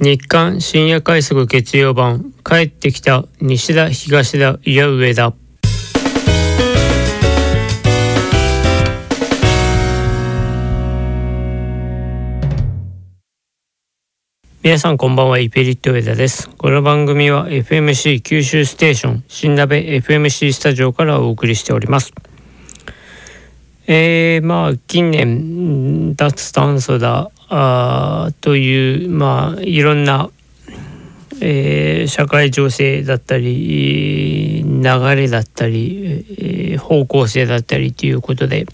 日刊深夜快速月曜版、帰ってきた西田東田いや上田。皆さんこんばんは、イペリット上田です。この番組は FMC 九州ステーション新鍋 FMC スタジオからお送りしております。近年脱炭素だといういろんな、社会情勢だったり流れだったり、方向性だったりということで、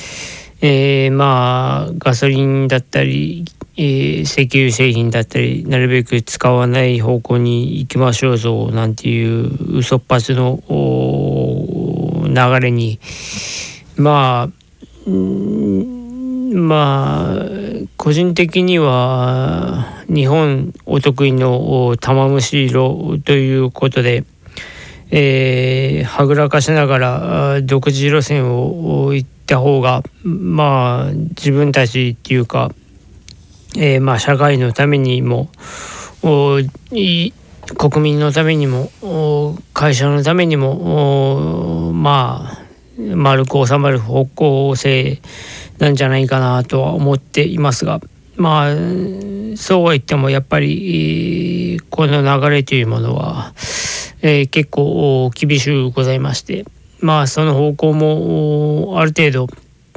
ガソリンだったり、石油製品だったりなるべく使わない方向に行きましょうぞなんていう嘘っぱちの流れに個人的には日本お得意の玉虫色ということで、はぐらかしながら独自路線を行った方が自分たちっていうか、社会のためにも国民のためにも会社のためにも丸く収まる方向性なんじゃないかなとは思っていますが、そうは言ってもやっぱりこの流れというものは、結構厳しくございまして、その方向もある程度、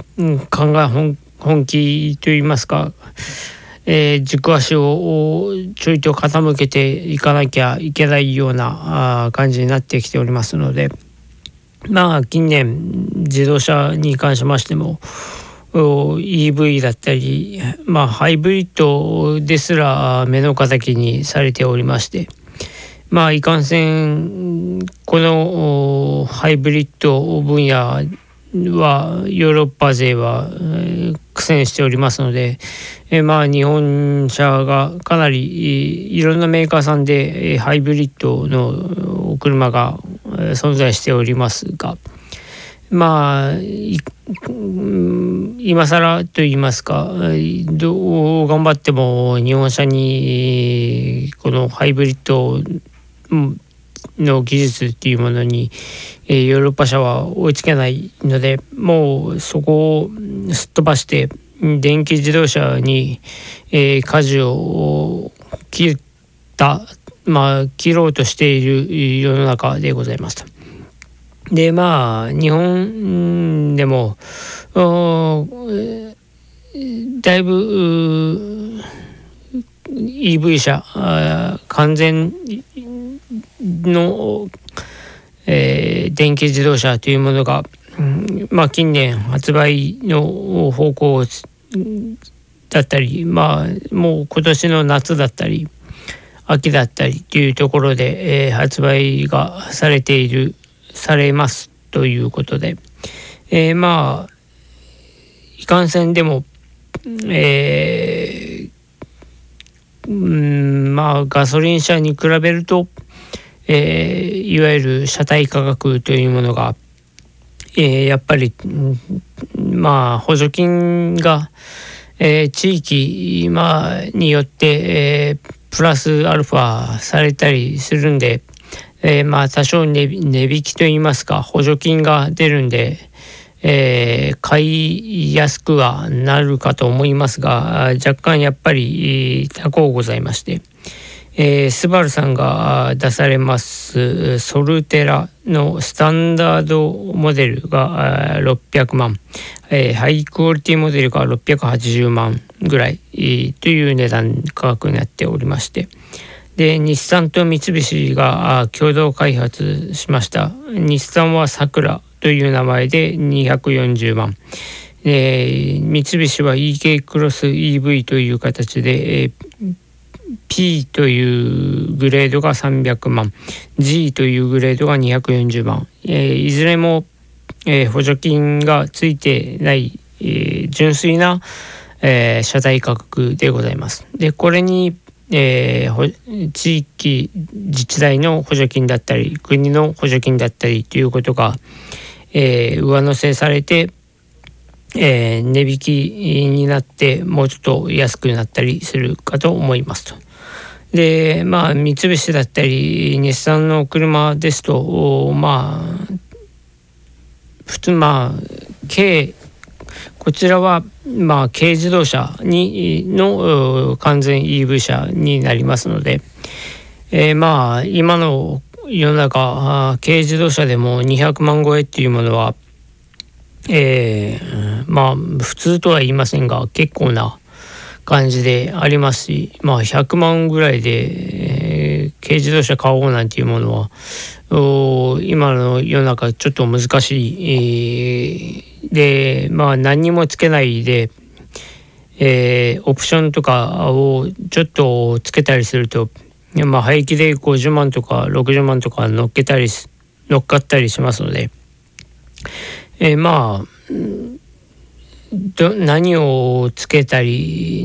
本気といいますか、軸足をちょいと傾けていかなきゃいけないような感じになってきておりますので、近年自動車に関しましてもEV だったり、ハイブリッドですら目の敵にされておりまして、いかんせんこのハイブリッド分野はヨーロッパ勢は苦戦しておりますので、日本車がかなりいろんなメーカーさんでハイブリッドの車が存在しておりますが、今更といいますか、どう頑張っても日本車にこのハイブリッドの技術っていうものにヨーロッパ車は追いつけないので、もうそこをすっ飛ばして電気自動車に、舵を切ろうとしている世の中でございますと。で日本でもだいぶEV 車完全の、電気自動車というものが、近年発売の方向だったり、もう今年の夏だったり秋だったりというところで、発売がされますということで、いかんせんでも、ガソリン車に比べると、いわゆる車体価格というものが、やっぱり補助金が、地域、によって、プラスアルファされたりするんで、多少値引きといいますか補助金が出るんで、買いやすくはなるかと思いますが、若干やっぱり高うございまして、スバルさんが出されますソルテラのスタンダードモデルが600万、ハイクオリティモデルが680万ぐらいという値段価格になっておりまして、で日産と三菱が共同開発しました日産はサクラという名前で240万、三菱は EK クロス EV という形で、P というグレードが300万 G というグレードが240万、いずれも、補助金がついてない、純粋な、車体価格でございます。でこれに地域自治体の補助金だったり国の補助金だったりということが、上乗せされて、値引きになってもうちょっと安くなったりするかと思いますと。 で三菱だったり日産の車ですと普通こちらは軽自動車の完全 EV 車になりますので、今の世の中軽自動車でも200万超えっていうものは、普通とは言いませんが結構な感じでありますし、100万ぐらいで、軽自動車買おうなんていうものは今の世の中ちょっと難しい、で何にもつけないで、オプションとかをちょっとつけたりすると平気で50万とか60万とか乗っかったりしますので、何をつけたり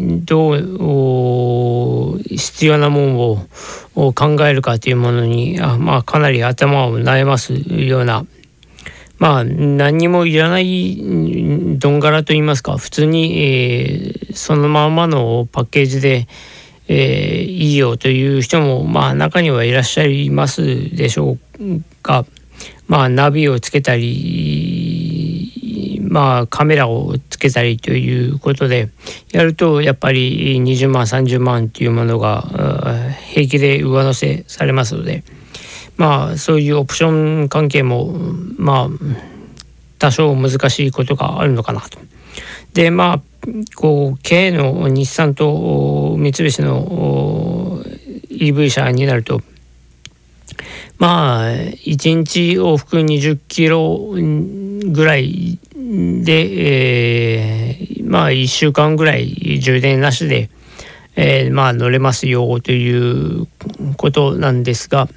必要なものを考えるかというものにかなり頭を悩ますような何にもいらないどんがらといいますか、普通に、そのままのパッケージで、いいよという人も中にはいらっしゃいますでしょうが、ナビをつけたりカメラをつけたりということでやるとやっぱり20万30万というものが平気で上乗せされますので、そういうオプション関係も多少難しいことがあるのかなと。で軽の日産と三菱の EV 車になると1日往復20キロぐらいで、1週間ぐらい充電なしで、乗れますよということなんですが、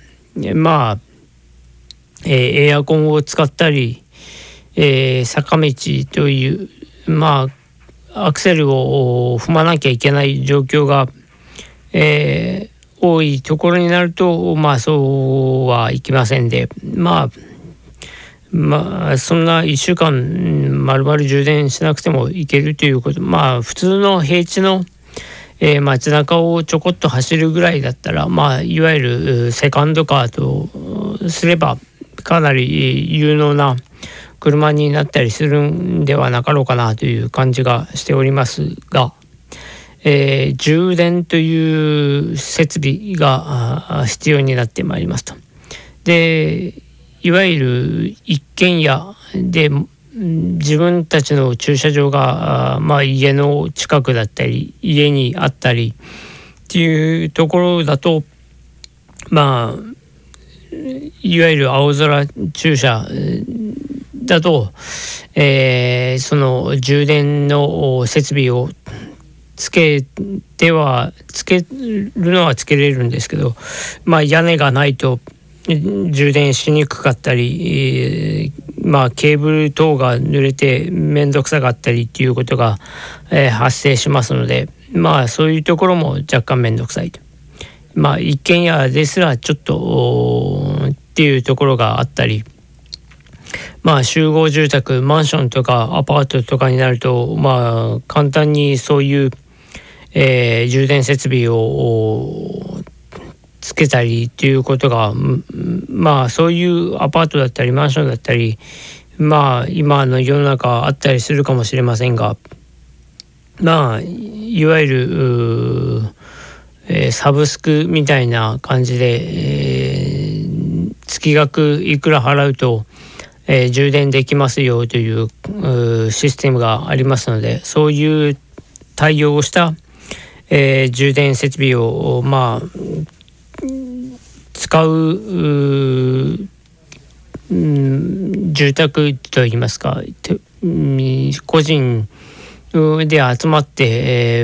エアコンを使ったり、坂道というアクセルを踏まなきゃいけない状況が、多いところになるとそうはいきませんで、そんな1週間丸々充電しなくてもいけるということ、普通の平地の、街中をちょこっと走るぐらいだったらいわゆるセカンドカーとすればかなり有能な車になったりするんではなかろうかなという感じがしておりますが、充電という設備が必要になってまいりますと。でいわゆる一軒家で自分たちの駐車場が家の近くだったり家にあったりっていうところだといわゆる青空駐車だと、その充電の設備をつけるのはつけれるんですけど、屋根がないと充電しにくかったり、ケーブル等が濡れて面倒くさかったりっていうことが、発生しますので、そういうところも若干面倒くさいと。一軒家ですらちょっとっていうところがあったり、集合住宅マンションとかアパートとかになると簡単にそういう、充電設備をつけたりっていうことがそういうアパートだったりマンションだったり今の世の中あったりするかもしれませんが、いわゆる、サブスクみたいな感じで、月額いくら払うと、充電できますよという、システムがありますので、そういう対応をした、充電設備を使う住宅といいますか個人で集まって、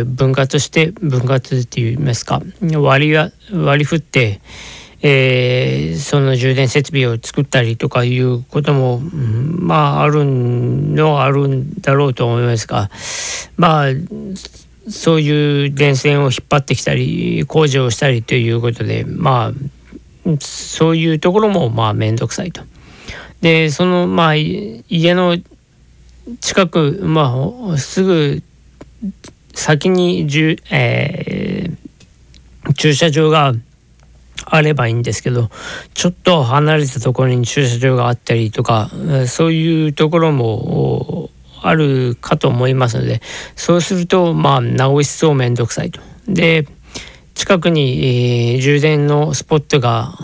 分割っていいますか割り振って、その充電設備を作ったりとかいうこともあるんだろうと思いますが、そういう電線を引っ張ってきたり工事をしたりということでそういうところも面倒くさいと。でその家の近く駐駐車場があればいいんですけど、ちょっと離れたところに駐車場があったりとか、そういうところもあるかと思いますので、そうすると直しそうめんどくさいと。で近くに、充電のスポットが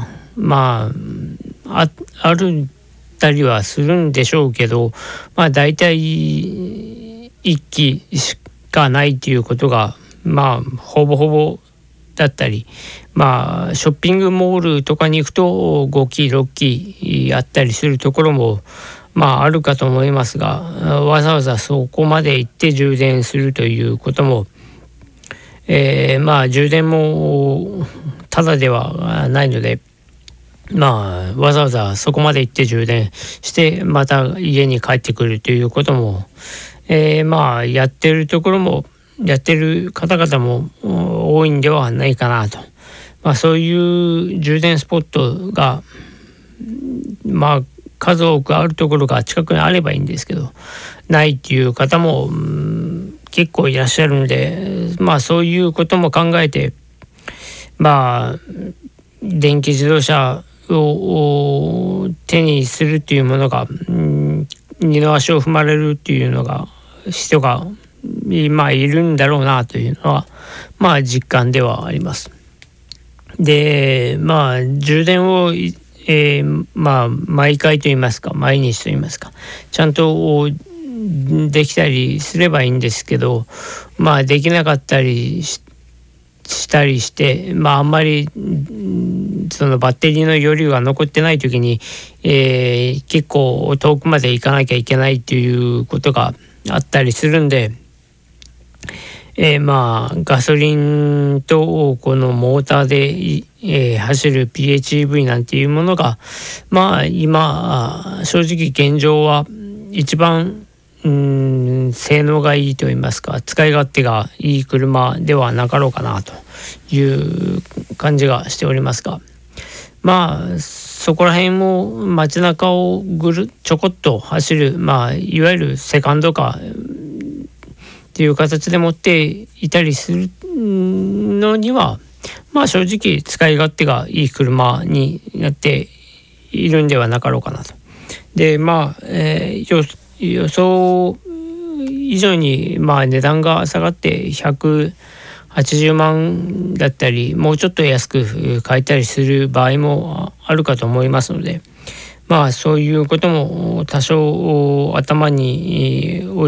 あるたりはするんでしょうけど、だいたい1機しかないということがほぼほぼだったり、ショッピングモールとかに行くと5機6機あったりするところもあるかと思いますが、わざわざそこまで行って充電するということも、充電もただではないので、わざわざそこまで行って充電してまた家に帰ってくるということも、やってるところもやってる方々も多いんではないかなと。そういう充電スポットが数多くあるところが近くにあればいいんですけど、ないっていう方も結構いらっしゃるんで、そういうことも考えて電気自動車を手にするっていうものが二の足を踏まれるっていうのが人がいるんだろうなというのは実感ではあります。で充電を毎回といいますか毎日といいますかちゃんとできたりすればいいんですけど、できなかったりしたりして、あんまりそのバッテリーの余裕が残ってない時に、結構遠くまで行かなきゃいけないっていうことがあったりするんで、ガソリンとこのモーターで、走る PHEV なんていうものが今正直現状は一番性能がいいと言いますか使い勝手がいい車ではなかろうかなという感じがしておりますが、そこら辺も街中をちょこっと走る、いわゆるセカンドカーっていう形で持っていたりするのには正直使い勝手がいい車になっているんではなかろうかなと。で予想以上に値段が下がって180万だったりもうちょっと安く買えたりする場合もあるかと思いますので、そういうことも多少頭に置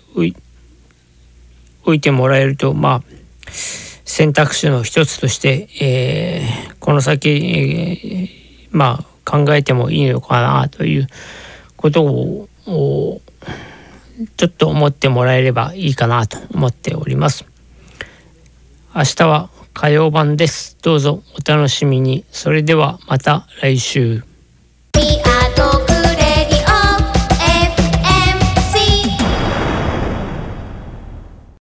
いてもらえると選択肢の一つとして、この先、考えてもいいのかなということをちょっと思ってもらえればいいかなと思っております。明日は火曜版です。どうぞお楽しみに。それではまた来週。